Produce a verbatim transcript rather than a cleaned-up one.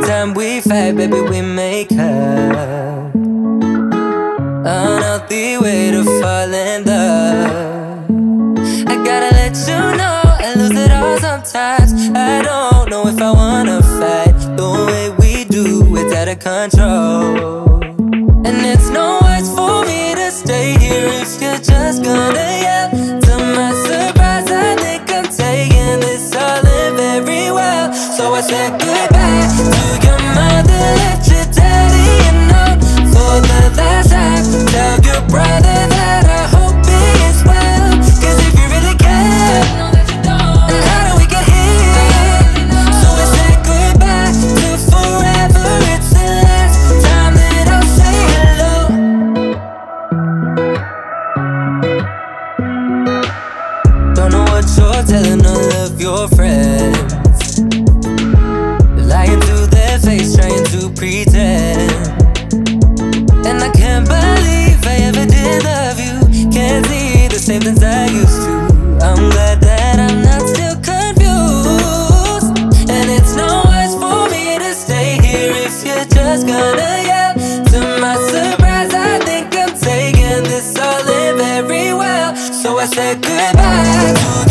time we fight, baby, we make up. Unhealthy way to fall in love. I gotta let you know I lose it all sometimes. I don't know if I wanna fight the way we do, it's out of control. And it's no words for me to stay here if you're just gonna yell. To my surprise, I think I'm taking this all in very well. So I said goodbye to your mother, let your daddy you know for the last time. Tell your brother that I hope he is well, cause if you really care, and how do we get here? So I said goodbye to forever, it's the last time that I'll say hello. Don't know what you're telling all of your friends, lying to their face, trying to pretend. And I can't believe I ever did love you. Can't see the same things I used to. I'm glad that I'm not still confused. And it's no worse for me to stay here if you're just gonna yell. To my surprise, I think I'm taking this all in very well. So I said goodbye to